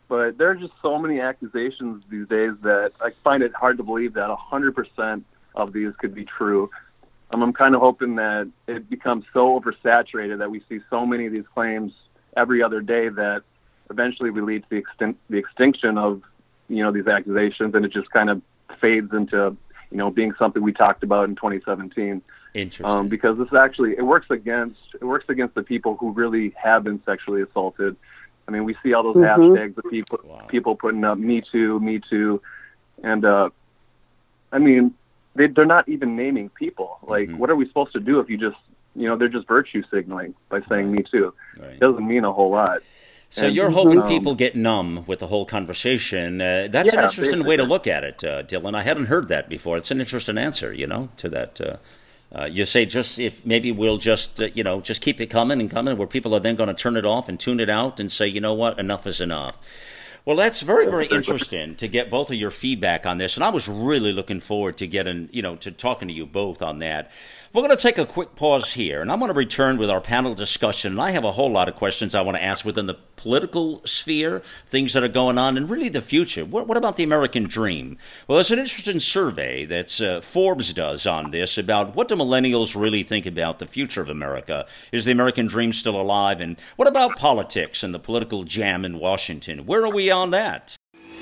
But there are just so many accusations these days that I find it hard to believe that 100% of these could be true. I'm kind of hoping that it becomes so oversaturated that we see so many of these claims every other day that eventually we lead to the extinction of, these accusations, and it just kind of fades into, being something we talked about in 2017. Interesting. Because this actually, it works against the people who really have been sexually assaulted. I mean, we see all those hashtags of people putting up "Me Too," and I mean, they're not even naming people. Like, what are we supposed to do if you just, they're just virtue signaling by saying "Me Too"? Right. It doesn't mean a whole lot. So you're hoping people get numb with the whole conversation. That's an interesting way to look at it, Dylan. I hadn't heard that before. It's an interesting answer, to that. You say if maybe we'll just keep it coming and coming, where people are then going to turn it off and tune it out and say, you know what, enough is enough. Well, that's very, very interesting to get both of your feedback on this, and I was really looking forward to to talking to you both on that. We're going to take a quick pause here, and I'm going to return with our panel discussion. And I have a whole lot of questions I want to ask within the political sphere, things that are going on, and really the future. What about the American dream? Well, there's an interesting survey that Forbes does on this about what do millennials really think about the future of America. Is the American dream still alive? And what about politics and the political jam in Washington? Where are we on that?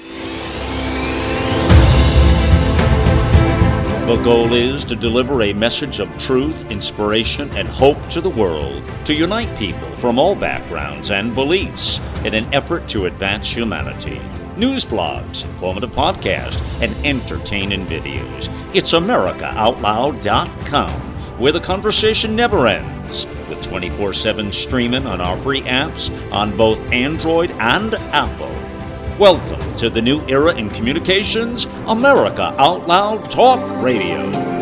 The goal is to deliver a message of truth, inspiration, and hope to the world, to unite people from all backgrounds and beliefs in an effort to advance humanity. News blogs, informative podcasts, and entertaining videos. It's AmericaOutloud.com, where the conversation never ends, with 24/7 streaming on our free apps on both Android and Apple. Welcome to the new era in communications, America Out Loud Talk Radio.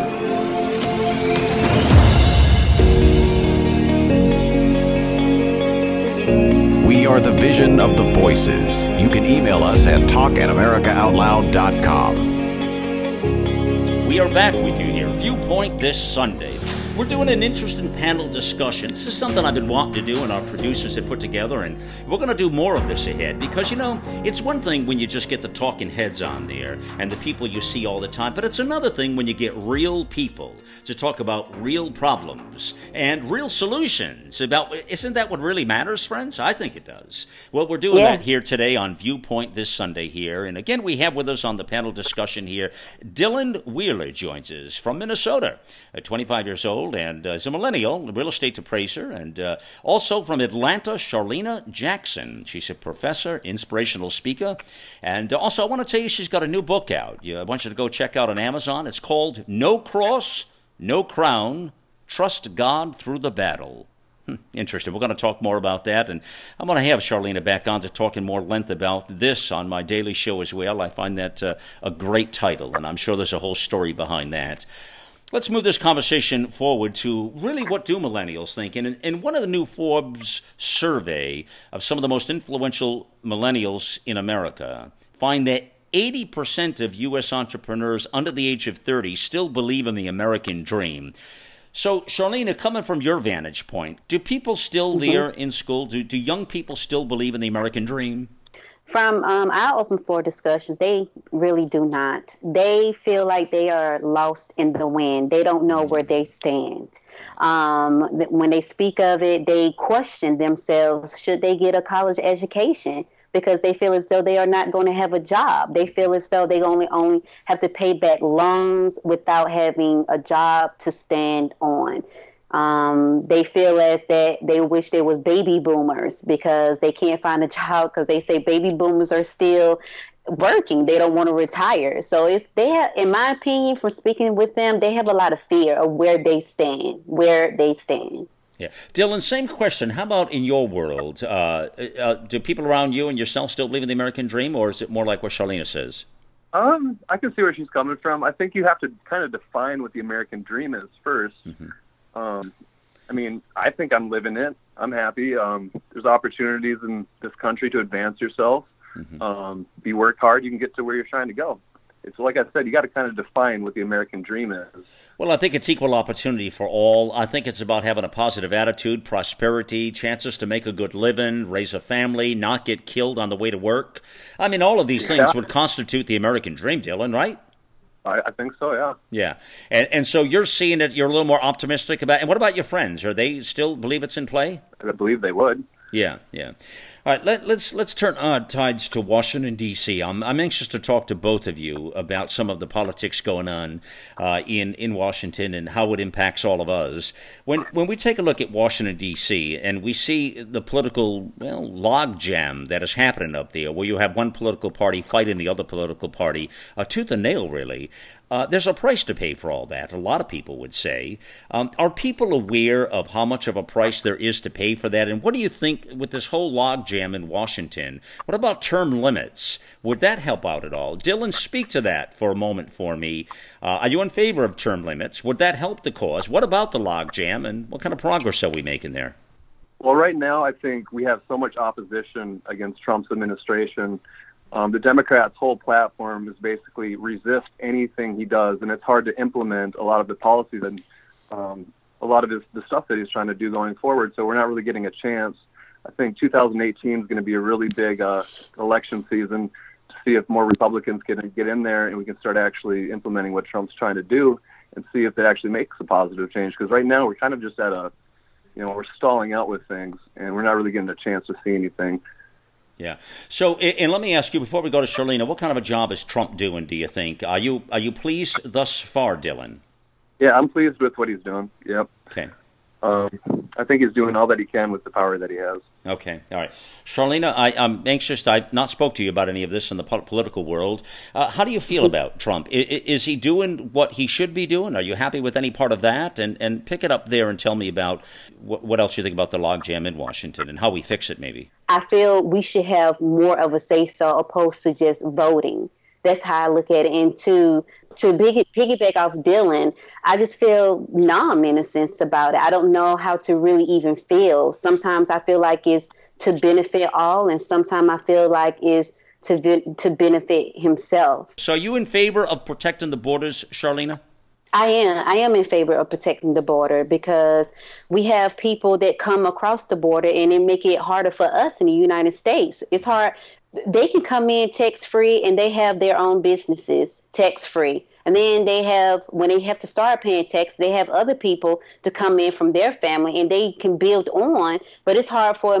We are the vision of the voices. You can email us at talk@AmericaOutloud.com. We are back with you here, Viewpoint this Sunday. We're doing an interesting panel discussion. This is something I've been wanting to do and our producers have put together, and we're going to do more of this ahead because, it's one thing when you just get the talking heads on there and the people you see all the time, but it's another thing when you get real people to talk about real problems and real solutions about, isn't that what really matters, friends? I think it does. Well, we're doing that here today on Viewpoint this Sunday here, and again, we have with us on the panel discussion here, Dylan Wheeler joins us from Minnesota, 25 years old, and is a millennial, a real estate appraiser, and also from Atlanta, Charlena Jackson. She's a professor, inspirational speaker, and also I want to tell you she's got a new book out. I want you to go check out on Amazon. It's called No Cross, No Crown, Trust God Through the Battle. Interesting. We're going to talk more about that, and I'm going to have Charlena back on to talk in more length about this on my daily show as well. I find that a great title, and I'm sure there's a whole story behind that. Let's move this conversation forward to really what do millennials think. And in one of the new Forbes survey of some of the most influential millennials in America, find that 80% of U.S. entrepreneurs under the age of 30 still believe in the American dream. So, Charlena, coming from your vantage point, do people still there in school, do young people still believe in the American dream? From our open floor discussions, they really do not. They feel like they are lost in the wind. They don't know where they stand. When they speak of it, they question themselves, should they get a college education? Because they feel as though they are not going to have a job. They feel as though they only have to pay back loans without having a job to stand on. They feel as that they wish they was baby boomers because they can't find a job because they say baby boomers are still working. They don't want to retire. So they have, in my opinion, from speaking with them, they have a lot of fear of where they stand. Yeah. Dylan, same question. How about in your world? Do people around you and yourself still believe in the American dream, or is it more like what Charlena says? I can see where she's coming from. I think you have to kind of define what the American dream is first. Mm-hmm. I mean, I think I'm living it. I'm happy. There's opportunities in this country to advance yourself. Mm-hmm. You work hard, you can get to where you're trying to go. it's like I said, you got to kind of define what the American dream is. Well, I think it's equal opportunity for all. I think it's about having a positive attitude, prosperity, chances to make a good living, raise a family, not get killed on the way to work. I mean, all of these things would constitute the American dream, Dylan, right? I think so, yeah. Yeah. And so you're seeing it, you're a little more optimistic about it. And what about your friends? Are they still believe it's in play? I believe they would. Yeah. All right, let's turn our tides to Washington, D.C. I'm anxious to talk to both of you about some of the politics going on in Washington and how it impacts all of us. When we take a look at Washington, D.C., and we see the political logjam that is happening up there, where you have one political party fighting the other political party, tooth and nail, really. There's a price to pay for all that, a lot of people would say. Are people aware of how much of a price there is to pay for that? And what do you think with this whole logjam in Washington? What about term limits? Would that help out at all? Dylan, speak to that for a moment for me. Are you in favor of term limits? Would that help the cause? What about the logjam, and what kind of progress are we making there? Well, right now I think we have so much opposition against Trump's administration. The Democrats' whole platform is basically resist anything he does, and it's hard to implement a lot of the policies and a lot of the stuff that he's trying to do going forward. So we're not really getting a chance. I think 2018 is going to be a really big election season to see if more Republicans can get in there and we can start actually implementing what Trump's trying to do and see if it actually makes a positive change. Because right now we're kind of just at we're stalling out with things, and we're not really getting a chance to see anything. Yeah. So, and let me ask you, before we go to Charlena, what kind of a job is Trump doing, do you think? Are you pleased thus far, Dylan? Yeah, I'm pleased with what he's doing. Yep. Okay. I think he's doing all that he can with the power that he has. Okay. All right. Charlena, I'm anxious. I've not spoke to you about any of this in the political world. How do you feel about Trump? Is he doing what he should be doing? Are you happy with any part of that? And pick it up there and tell me about what else you think about the logjam in Washington and how we fix it, maybe. I feel we should have more of a say-so opposed to just voting. That's how I look at it. And to piggyback off Dylan, I just feel numb in a sense about it. I don't know how to really even feel. Sometimes I feel like it's to benefit all, and sometimes I feel like it's to benefit himself. So are you in favor of protecting the borders, Charlena? I am in favor of protecting the border because we have people that come across the border and it make it harder for us in the United States. It's hard. They can come in tax-free and they have their own businesses tax-free. And then when they have to start paying tax, they have other people to come in from their family and they can build on. But it's hard for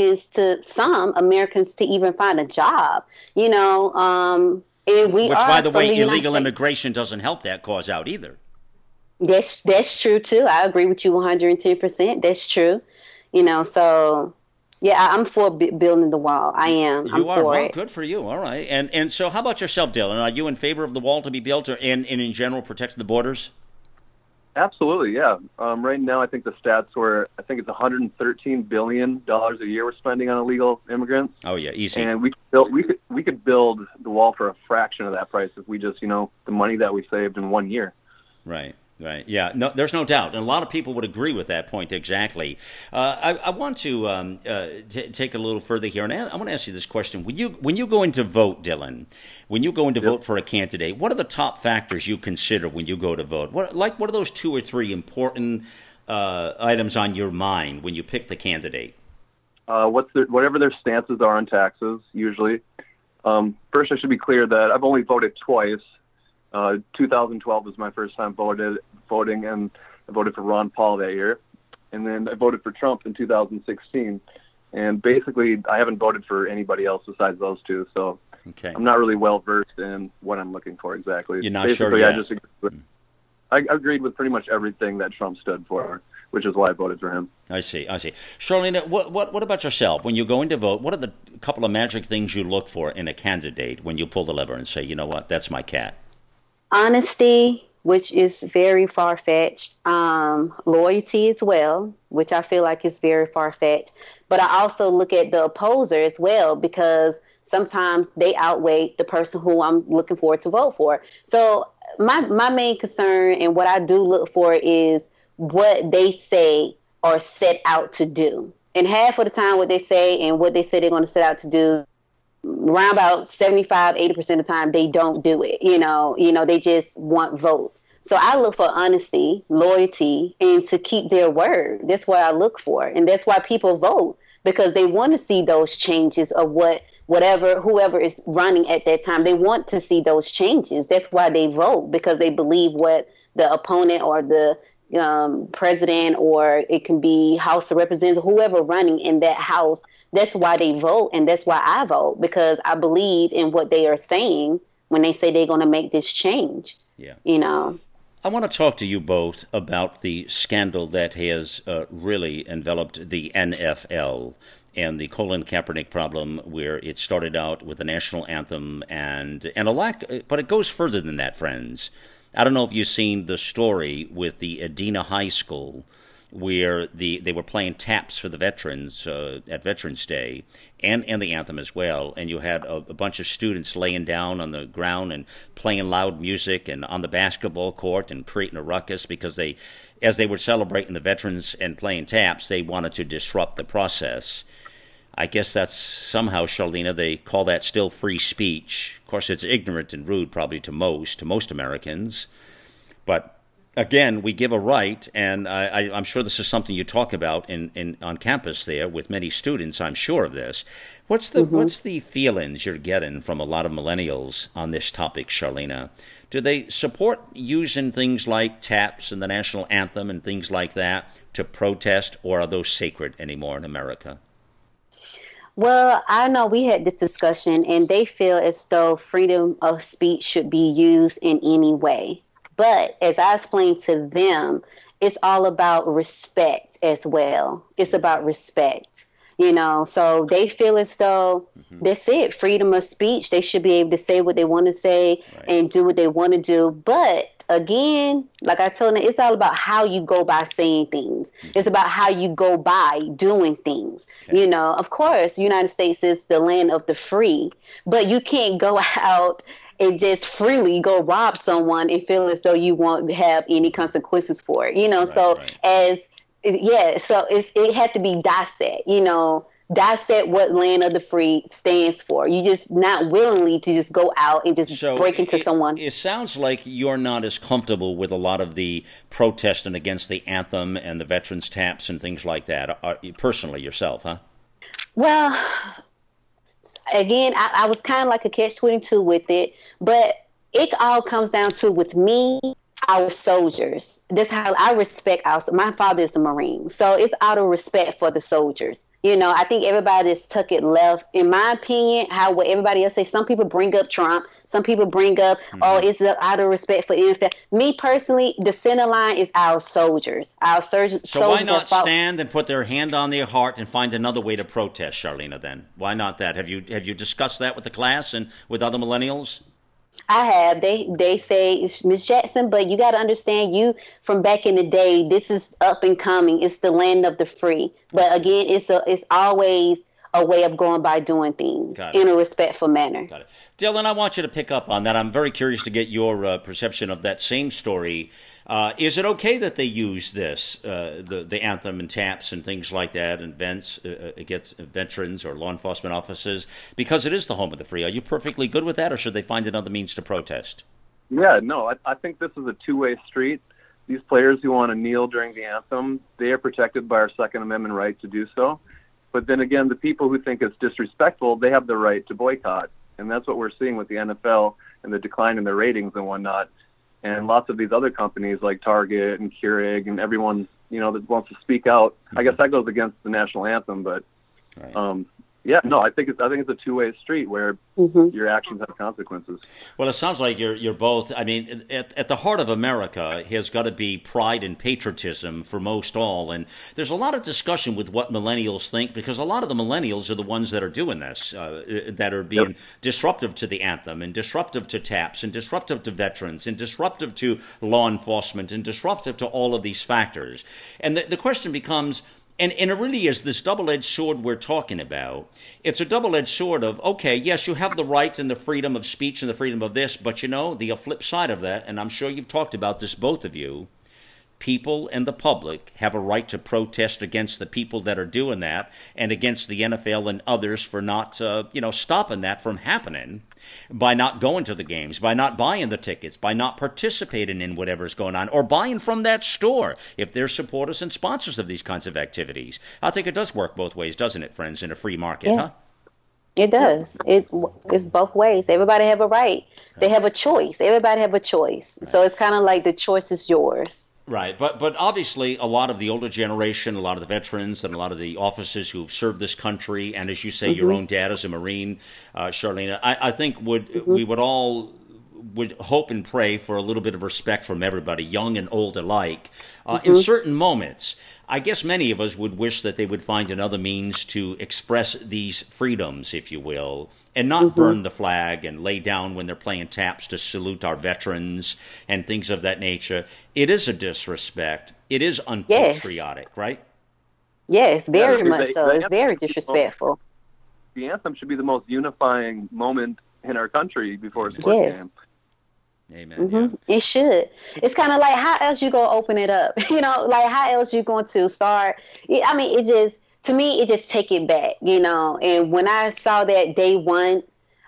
some Americans to even find a job, Which, by the way, illegal immigration doesn't help that cause out either. That's true, too. I agree with you 110%. That's true. So, yeah, I'm for building the wall. I am. You are? Well, good for you. All right. And so how about yourself, Dylan? Are you in favor of the wall to be built and in general protecting the borders? Absolutely, yeah. Right now, I think the stats were, it's $113 billion a year we're spending on illegal immigrants. Oh, yeah, easy. And we could build the wall for a fraction of that price if we just, the money that we saved in 1 year. Right. Yeah, no, there's no doubt. And a lot of people would agree with that point exactly. I want to take a little further here, and I want to ask you this question. When you go in to vote, Dylan, when you go in to vote for a candidate, what are the top factors you consider when you go to vote? What are those 2 or 3 important items on your mind when you pick the candidate? Whatever their stances are on taxes, usually. First, I should be clear that I've only voted twice. 2012 was my first time voting, and I voted for Ron Paul that year. And then I voted for Trump in 2016. And basically, I haven't voted for anybody else besides those two. So okay. I'm not really well-versed in what I'm looking for exactly. You're not sure yet? I agreed with pretty much everything that Trump stood for, which is why I voted for him. I see. Charlene, what about yourself? When you're going to vote, what are the couple of magic things you look for in a candidate when you pull the lever and say, you know what, that's my cat? Honesty, which is very far-fetched. Loyalty as well, which I feel like is very far-fetched. But I also look at the opposer as well, because sometimes they outweigh the person who I'm looking forward to vote for. So my main concern and what I do look for is what they say or set out to do. And half of the time what they say and what they say they're going to set out to do around about 75-80% of the time, they don't do it. They just want votes. So I look for honesty, loyalty, and to keep their word. That's what I look for. And that's why people vote, because they want to see those changes of whoever is running at that time. They want to see those changes. That's why they vote, because they believe what the opponent or the president, or it can be House of Representatives, whoever running in that house. That's why they vote, and that's why I vote, because I believe in what they are saying when they say they're going to make this change. Yeah. I want to talk to you both about the scandal that has really enveloped the NFL and the Colin Kaepernick problem, where it started out with the national anthem and a lack, but it goes further than that, friends. I don't know if you've seen the story with the Edina High School, where they were playing taps for the veterans at Veterans Day, and the anthem as well. And you had a bunch of students laying down on the ground and playing loud music and on the basketball court and creating a ruckus because as they were celebrating the veterans and playing taps, they wanted to disrupt the process. I guess that's somehow, Charlena, they call that still free speech. Of course, it's ignorant and rude probably to most Americans. But again, we give a right, and I'm sure this is something you talk about on campus there with many students. I'm sure of this. What's the feelings you're getting from a lot of millennials on this topic, Charlena? Do they support using things like taps and the national anthem and things like that to protest, or are those sacred anymore in America? Well, I know we had this discussion, and they feel as though freedom of speech should be used in any way. But as I explained to them, it's all about respect as well. It's about respect, so they feel as though that's it. Freedom of speech. They should be able to say what they want to say and do what they want to do. But again, like I told them, it's all about how you go by saying things. It's about how you go by doing things. Okay. Of course, the United States is the land of the free, but you can't go out and just freely go rob someone and feel as though you won't have any consequences for it, so it had to be dissect, dissect what land of the free stands for. You just not willingly to just go out and just break into someone. It sounds like you're not as comfortable with a lot of the protesting against the anthem and the veterans taps and things like that, personally yourself, huh? Well, again, I was kind of like a catch-22 with it, but it all comes down to, with me, our soldiers. That's how I respect my father is a Marine, so it's out of respect for the soldiers. I think everybody just took it left. In my opinion, what everybody else say, some people bring up Trump, some people bring up, it's out of respect for NFL. Me personally, the center line is our soldiers. So why not stand and put their hand on their heart and find another way to protest, Charlena, then? Why not that? Have you discussed that with the class and with other millennials? I have. They say, Ms. Jackson, but you got to understand, you from back in the day, this is up and coming. It's the land of the free. But again, it's always a way of going by doing things in a respectful manner. Got it. Dylan, I want you to pick up on that. I'm very curious to get your perception of that same story. Is it okay that they use this, the anthem and taps and things like that, and events against veterans or law enforcement officers, because it is the home of the free? Are you perfectly good with that, or should they find another means to protest? Yeah, no, I think this is a two-way street. These players who want to kneel during the anthem, they are protected by our Second Amendment right to do so. But then again, the people who think it's disrespectful, they have the right to boycott. And that's what we're seeing with the NFL and the decline in their ratings and whatnot. And lots of these other companies like Target and Keurig and everyone, that wants to speak out. I guess that goes against the national anthem, but I think it's a two-way street where your actions have consequences. Well, it sounds like you're both. I mean, at the heart of America has got to be pride and patriotism for most all, and there's a lot of discussion with what millennials think, because a lot of the millennials are the ones that are doing this, that are being disruptive to the anthem and disruptive to taps and disruptive to veterans and disruptive to law enforcement and disruptive to all of these factors. And the question becomes, and it really is this double-edged sword we're talking about. It's a double-edged sword of, okay, yes, you have the right and the freedom of speech and the freedom of this, but the flip side of that, and I'm sure you've talked about this, both of you, people and the public have a right to protest against the people that are doing that and against the NFL and others for not, stopping that from happening by not going to the games, by not buying the tickets, by not participating in whatever's going on, or buying from that store if they're supporters and sponsors of these kinds of activities. I think it does work both ways, doesn't it, friends, in a free market, huh? It does. It's both ways. Everybody have a right. They have a choice. Everybody have a choice. Right. So it's kind of like the choice is yours. Right, but obviously a lot of the older generation, a lot of the veterans, and a lot of the officers who've served this country, and as you say, your own dad as a Marine, Charlene, I think we would all would hope and pray for a little bit of respect from everybody, young and old alike. In certain moments, I guess many of us would wish that they would find another means to express these freedoms, if you will, and not burn the flag and lay down when they're playing taps to salute our veterans and things of that nature. It is a disrespect. It is unpatriotic, right? Yes, very much so. It's very disrespectful. The anthem should be the most unifying moment in our country before a sports game. Amen. It should. It's kind of like, how else you gonna open it up? Like how else you going to start? I mean, to me, it just take it back, And when I saw that day one,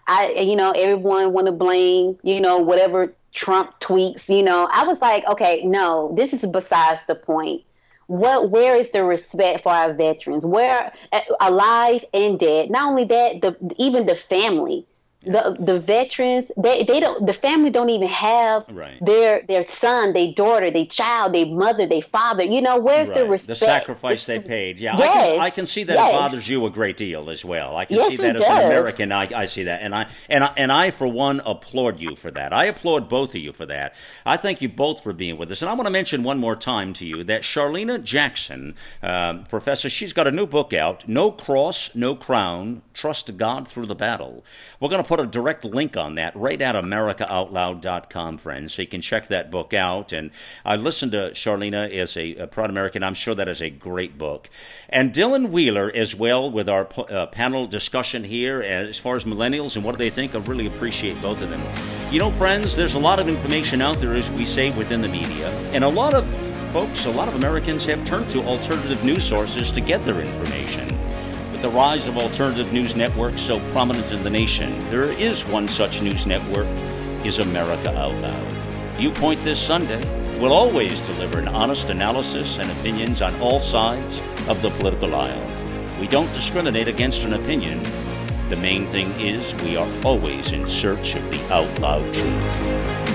everyone want to blame, whatever Trump tweets, I was like, okay, no, this is besides the point. Where is the respect for our veterans? Where alive and dead? Not only that, even the family. The veterans, they don't, the family don't even have their son, their daughter, their child, their mother, their father. Where's the respect? The sacrifice they paid. Yeah, I can see that it bothers you a great deal as well. I can see that as an American. I see that, and I for one applaud you for that. I applaud both of you for that. I thank you both for being with us, and I want to mention one more time to you that Charlene Jackson, Professor, she's got a new book out, No Cross, No Crown, Trust God Through the Battle. We're going to put a direct link on that right at AmericaOutloud.com, friends, so you can check that book out. And I listened to Charlene as a proud American. I'm sure that is a great book. And Dylan Wheeler as well with our panel discussion here as far as millennials and what do they think. I really appreciate both of them. Friends, there's a lot of information out there, as we say, within the media. And a lot of folks, a lot of Americans have turned to alternative news sources to get their information. The rise of alternative news networks so prominent in the nation, there is one such news network, is America Out Loud. Viewpoint this Sunday will always deliver an honest analysis and opinions on all sides of the political aisle. We don't discriminate against an opinion. The main thing is we are always in search of the out loud truth.